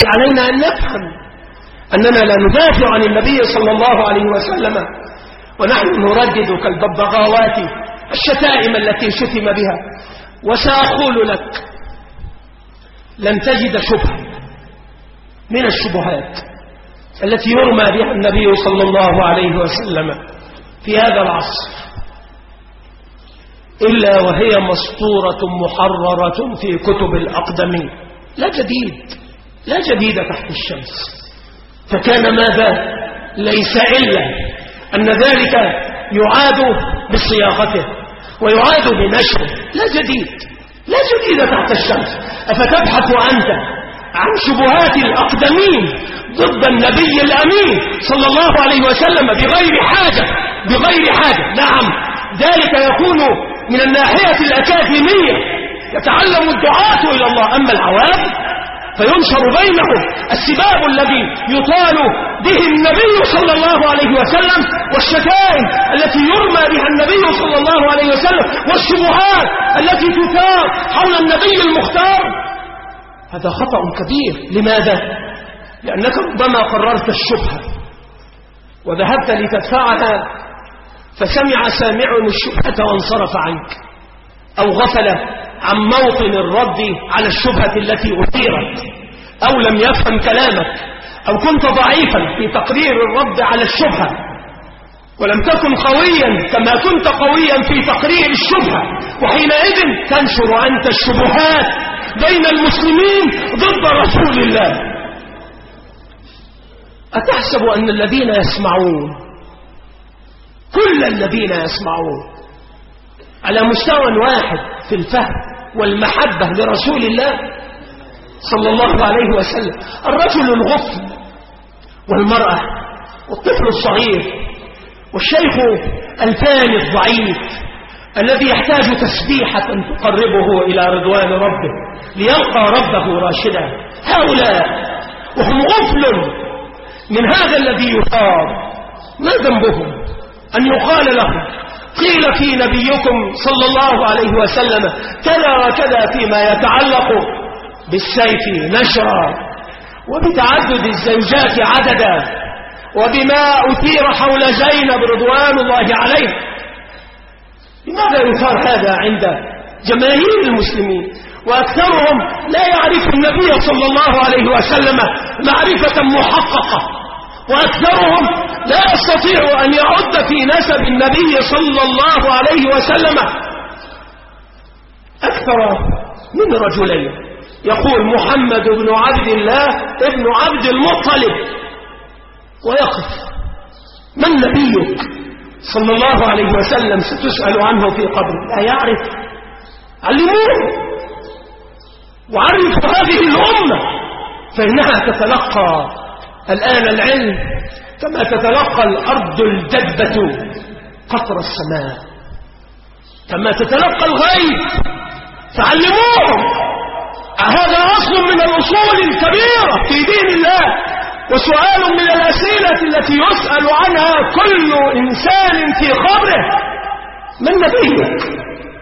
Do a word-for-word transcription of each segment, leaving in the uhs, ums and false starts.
علينا أن نفهم أننا لا ندافع عن النبي صلى الله عليه وسلم ونحن نردد كالببغاوات الشتائم التي شتم بها. وسأقول لك لن تجد شبهة من الشبهات التي يرمى بها النبي صلى الله عليه وسلم في هذا العصر إلا وهي مسطورة محررة في كتب الأقدمين. لا جديد لا جديد تحت الشمس. فكان ماذا؟ ليس إلا أن ذلك يعاد بصياغته ويعاد بنشره. لا جديد لا جديد تحت الشمس. أفتبحث أنت عن شبهات الأقدمين ضد النبي الأمين صلى الله عليه وسلم بغير حاجة بغير حاجة؟ نعم، ذلك يكون من الناحية الأكاديمية، يتعلم الدعاة إلى الله. أما العوام فينشر بينهم السباب الذي يطال به النبي صلى الله عليه وسلم والشتائم التي يرمى بها النبي صلى الله عليه وسلم والشبهات التي تثار حول النبي المختار. هذا خطأ كبير. لماذا؟ لأنك ربما قررت الشبهة وذهبت لتدفعها فسمع سامع الشبهة وانصرف عنك، أو غفل عن موطن الرد على الشبهة التي أثيرت، أو لم يفهم كلامك، أو كنت ضعيفا في تقرير الرد على الشبهة ولم تكن قويا كما كنت قويا في تقرير الشبهة، وحينئذ تنشر أنت الشبهات بين المسلمين ضد رسول الله. أتحسب أن الذين يسمعون، كل الذين يسمعون على مستوى واحد في الفهم والمحبة لرسول الله صلى الله عليه وسلم؟ الرجل الغفل والمرأة والطفل الصغير والشيخ الفاني الضعيف الذي يحتاج تسبيحة تقربه إلى رضوان ربه ليلقى ربه راشدا، هؤلاء وهم غفل من هذا الذي يقال. ما ذنبهم أن يقال لهم قيل في نبيكم صلى الله عليه وسلم كذا وكذا فيما يتعلق بالسيف نشرا وبتعدد الزوجات عددا وبما أثير حول زينب رضوان الله عليه؟ لماذا يثار هذا عند جماهير المسلمين وأكثرهم لا يعرف النبي صلى الله عليه وسلم معرفة محققة، وأكثرهم لا يستطيع أن يعد في نسب النبي صلى الله عليه وسلم أكثر من رجلين. يقول محمد بن عبد الله ابن عبد المطلب، ويقف من نبيك صلى الله عليه وسلم ستسأل عنه في قبره. لا يعرف. علموه وعرفوا هذه الأمة فإنها تتلقى الآن العلم كما تتلقى الأرض الجدبة قطر السماء، كما تتلقى الغيب. فعلموهم. هذا أصل من الأصول الكبيرة في دين الله، وسؤال من الأسئلة التي يسأل عنها كل إنسان في قبره: من نبيك؟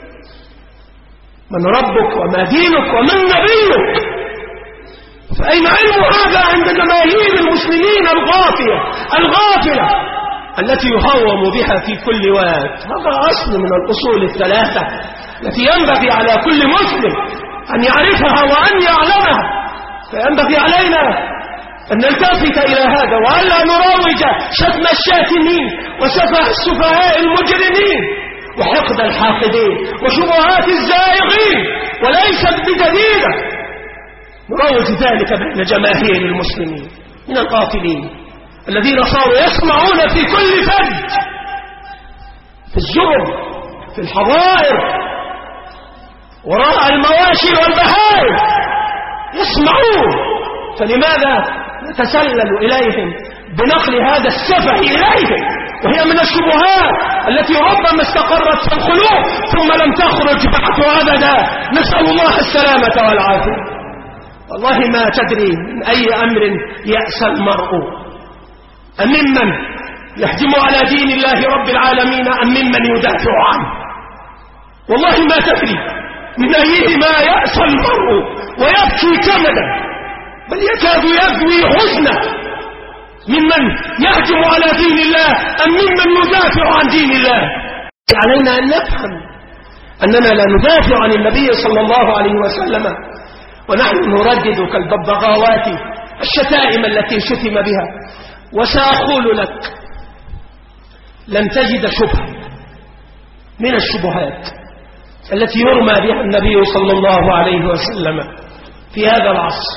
من ربك وما دينك ومن نبيك؟ فأين علم هذا عند جماهير المسلمين الغافية الغافلة التي يهوم بها في كل وقت؟ هذا أصل من الأصول الثلاثة التي ينبغي على كل مسلم أن يعرفها وأن يعلمها. فينبغي علينا أن نلتفت إلى هذا وألا نروج شتم الشاتمين وسفه السفهاء المجرمين وحقد الحاقدين وشبهات الزائغين، وليست بجديدة. نروج ذلك بين جماهير المسلمين من الغافلين الذين صاروا يسمعون في كل فج، في الزرب، في الحظائر، وراء المواشي والبهائم يسمعون. فلماذا نتسلل إليهم بنقل هذا السفه إليهم وهي من الشبهات التي ربما استقرت في القلوب ثم لم تخرج بعد أبدا؟ نسأل الله السلامة والعافية. والله ما تدري من أي أمر يأسى المرء، أم ممن يهجم على دين الله رب العالمين أم ممن يدافع عنه. والله ما تدري من أيه ما يأسى المرء ويبكي كمدا بل يكاد يجوي حزنا ممن يهجم على دين الله أم ممن ندافع عن دين الله. علينا أن نفهم أننا لا ندافع عن النبي صلى الله عليه وسلم ونحن نردد كالببغاوات الشتائم التي شتم بها. وسأقول لك لن تجد شبهة من الشبهات التي يرمى بها النبي صلى الله عليه وسلم في هذا العصر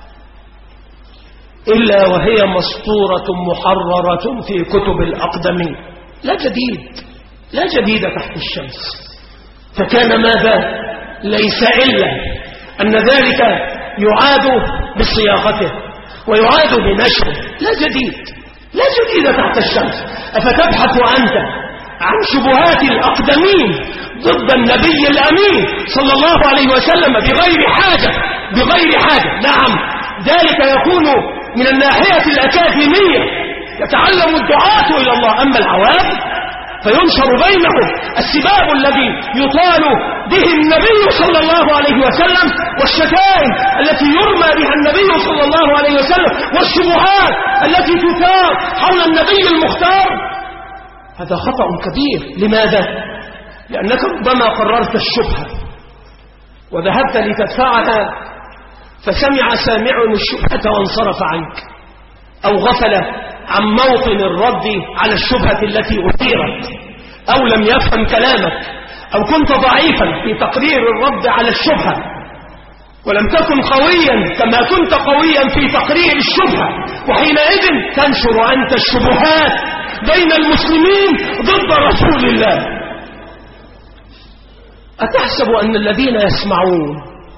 إلا وهي مسطورة محررة في كتب الأقدمين. لا جديد لا جديد تحت الشمس. فكان ماذا؟ ليس إلا أن ذلك يعاد بصياغته ويعاد بنشره. لا جديد لا جديد تحت الشمس. أفتبحث أنت عن شبهات الأقدمين ضد النبي الأمين صلى الله عليه وسلم بغير حاجة بغير حاجة؟ نعم، ذلك يكون من الناحية الأكاديمية، يتعلم الدعاة إلى الله. أما العوام فينشر بينهم السباب الذي يطال به النبي صلى الله عليه وسلم والشتائم التي يرمى بها النبي صلى الله عليه وسلم والشبهات التي تثار حول النبي المختار. هذا خطأ كبير. لماذا؟ لأنك ربما قررت الشبهة وذهبت لتدفعها فسمع سامع الشبهة وانصرف عنك، أو غفل عن موطن الرد على الشبهة التي أثيرت، أو لم يفهم كلامك، أو كنت ضعيفا في تقرير الرد على الشبهة ولم تكن قويا كما كنت قويا في تقرير الشبهة، وحينئذ تنشر أنت الشبهات بين المسلمين ضد رسول الله. أتحسب أن الذين يسمعون،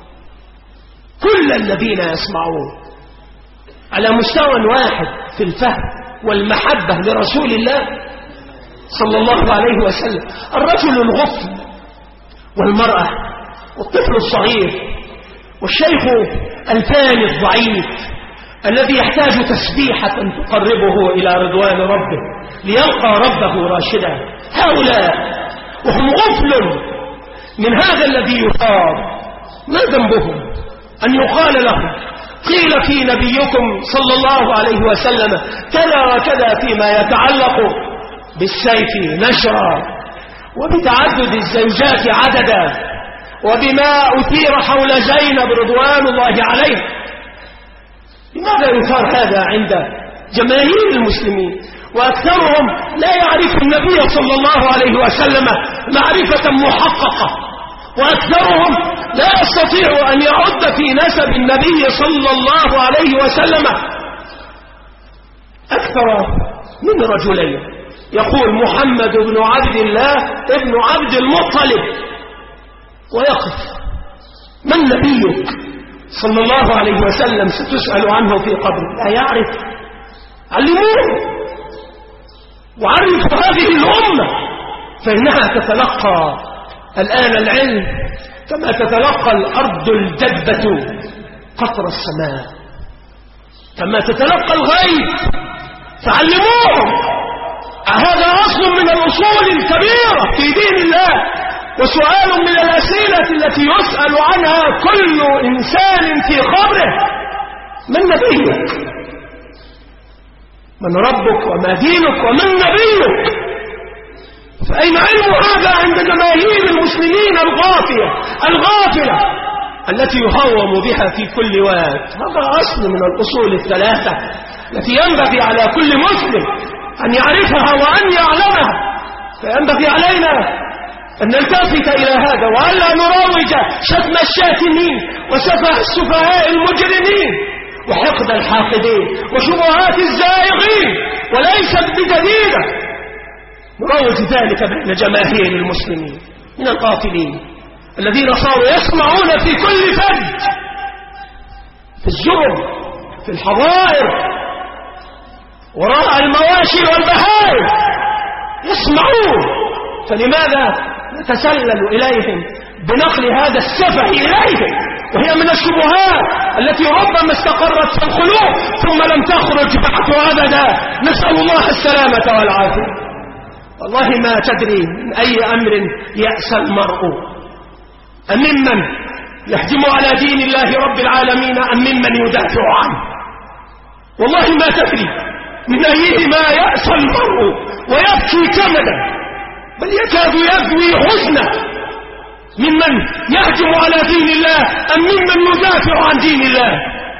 كل الذين يسمعون على مستوى واحد في الفهم والمحبة لرسول الله صلى الله عليه وسلم؟ الرجل الغفل والمرأة والطفل الصغير والشيخ الفاني الضعيف الذي يحتاج تسبيحة تقربه إلى رضوان ربه ليلقى ربه راشدا، هؤلاء وهم غفل من هذا الذي يقال. ما ذنبهم أن يقال لهم قيل في نبيكم صلى الله عليه وسلم كذا وكذا فيما يتعلق بالسيف نشرا وبتعدد الزوجات عددا وبما أثير حول زينب رضوان الله عليه؟ لماذا يثار هذا عند جماهير المسلمين وأكثرهم لا يعرف النبي صلى الله عليه وسلم معرفة محققة، وأكثرهم لا يستطيع أن يعد في نسب النبي صلى الله عليه وسلم أكثر من رجلين. يقول محمد بن عبد الله ابن عبد المطلب، ويقف من نبيك صلى الله عليه وسلم ستسأل عنه في قبره. لا يعرف. علموه وعرفوا هذه الأمة، فإنها تتلقى الآن العلم كما تتلقى الأرض الجدبة قطر السماء، كما تتلقى الغيب. فعلموهم. هذا أصل من الأصول الكبيرة في دين الله، وسؤال من الأسئلة التي يسأل عنها كل إنسان في قبره: من نبيك؟ من ربك وما دينك ومن نبيك؟ فأين علم هذا عند جماهير المسلمين الغافية الغافلة التي يهوم بها في كل وقت؟ هذا أصل من الأصول الثلاثة التي ينبغي على كل مسلم أن يعرفها وأن يعلمها. فينبغي علينا أن نلتفت إلى هذا وألا نروج شتم الشاتمين وسفه السفهاء المجرمين وحقد الحاقدين وشبهات الزائغين، وليست بجديدة. نروج ذلك بين جماهير المسلمين من الغافلين الذين صاروا يسمعون في كل فج، في الزرب، في الحظائر، وراء المواشي والبهائم يسمعون. فلماذا نتسلل إليهم بنقل هذا السفه إليهم وهي من الشبهات التي ربما استقرت في القلوب ثم لم تخرج بعد أبدا؟ نسأل الله السلامة والعافية. والله ما تدري من أي أمر يأسى المرء، أممن يهجم على دين الله رب العالمين أم ممن يدافع عنه؟ والله ما تدري من أيهما يأسى المرء ويبكي كمدا، بل يكاد يذوي حزنا، ممن يهجم على دين الله أم ممن يدافع عن دين الله.